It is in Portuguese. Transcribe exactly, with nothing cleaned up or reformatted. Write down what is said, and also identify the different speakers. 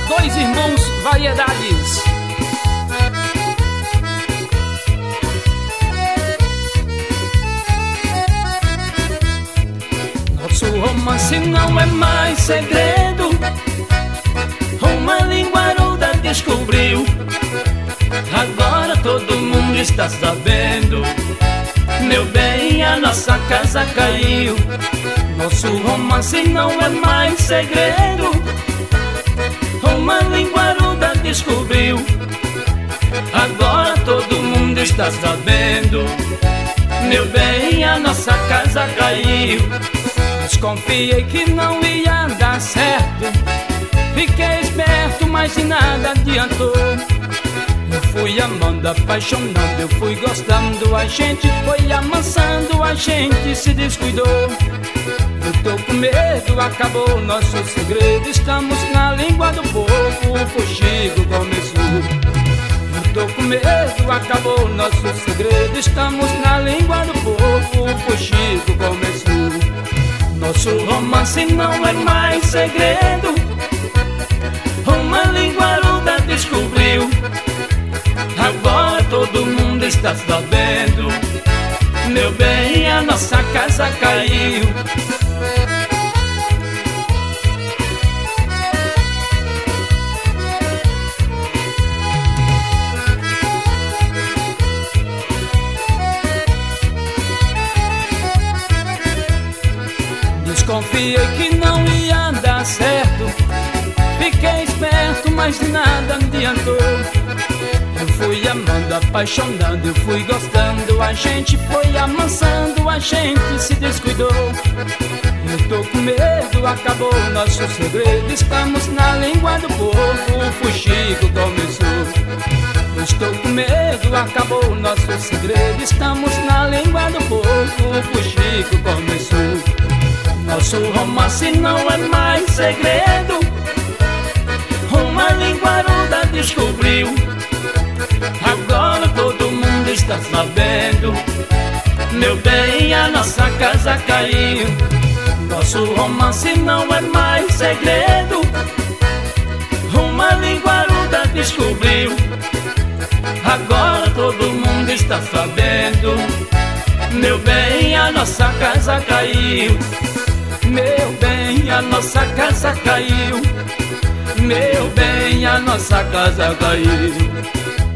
Speaker 1: Dois Irmãos Variedades. Nosso romance não é mais segredo, uma linguaruda descobriu. Agora todo mundo está sabendo, meu bem, a nossa casa caiu. Nosso romance não é mais segredo, uma linguaruda descobriu. Agora todo mundo está sabendo, meu bem, a nossa casa caiu. Desconfiei que não ia dar certo, fiquei esperto, mas de nada adiantou. Eu fui amando, apaixonando, eu fui gostando, a gente foi amansando, a gente se descuidou. Eu tô com medo, acabou nosso segredo, estamos na língua do povo, o fuxico começou. Eu tô com medo, acabou nosso segredo, estamos na língua do povo, o fuxico começou. Nosso romance não é mais segredo, uma linguaruda descobriu. Agora todo mundo está sabendo, meu bem, a nossa casa caiu. Desconfiei que não ia dar certo, fiquei esperto, mas de nada adiantou. Eu fui amando, apaixonando, eu fui gostando, a gente foi amansando, a gente se descuidou. Eu tô com medo, acabou nosso segredo, estamos na língua do povo, o fuxico começou. Eu estou com medo, acabou nosso segredo, estamos na língua do povo, o fuxico começou. Nosso romance não é mais segredo, uma linguaruda descobriu. Agora todo mundo está sabendo, meu bem, a nossa casa caiu. Nosso romance não é mais segredo, uma linguaruda descobriu. Agora todo mundo está sabendo, meu bem, a nossa casa caiu. Meu bem, a nossa casa caiu. Meu bem, a nossa casa caiu.